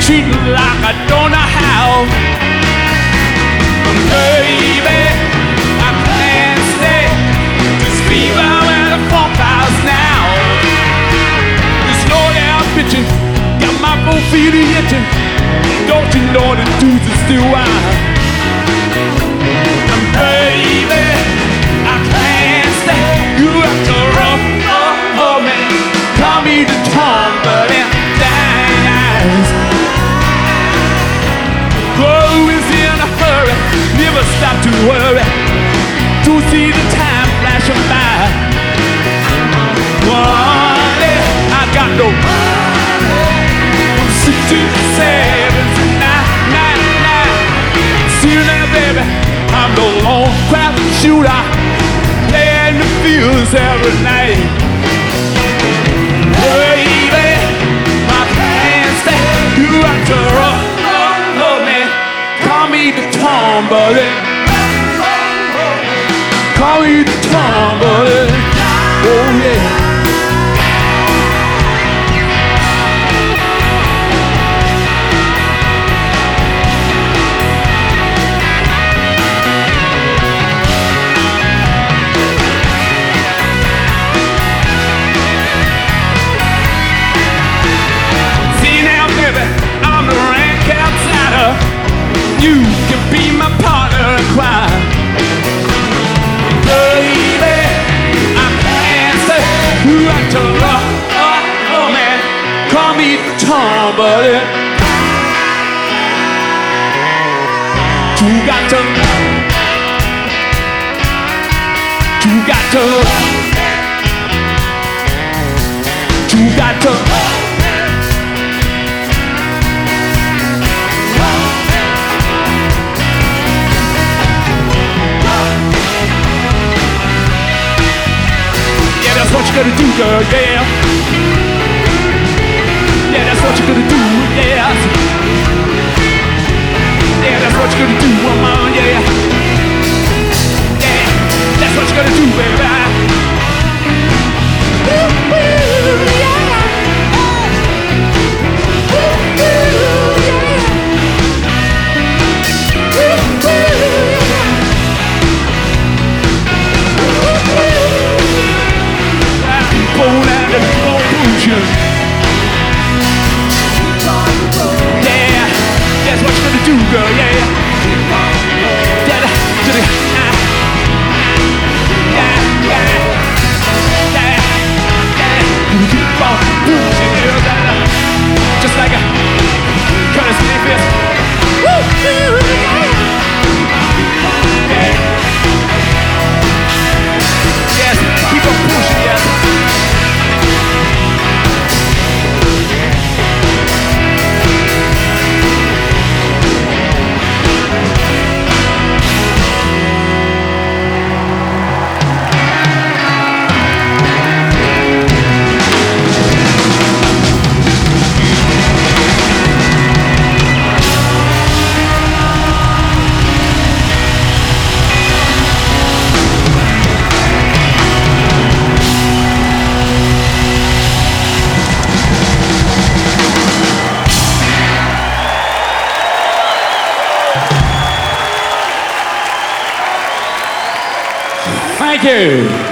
cheating like I don't know how. Baby, I can't stay. This fever and the funk house now. This low down bitchin', got my both feet itching. Don't you know the dudes are still wild? And baby, I can't stay. You have to run for me. Call me the tumbling dance. Always in a hurry, never stop to worry. To see the time flashing by. One day I got no money. I'm 67 tonight. See you now, baby. I'm the lone craft shooter, playing the fields every night. Baby, my plans stay. You have to run, man. Call me the tumbling. Call me the tumbling. Oh yeah. You can be my partner in crime. Baby, I can't say who I told. Oh man, call me the tumbling. You got to. You got to. You got to. That's what you're gonna do, girl, yeah. Yeah, that's what you're gonna do, yeah. Yeah, that's what you're gonna do, woman, yeah. Yeah, that's what you're gonna do, baby. Ooh, yeah. Ooh, yeah, that's what you're gonna do, girl, yeah. Keep on pushing, girl, just like a Curtis Mayfield. Yeah. Yes, keep on pushing, yes. Thank you.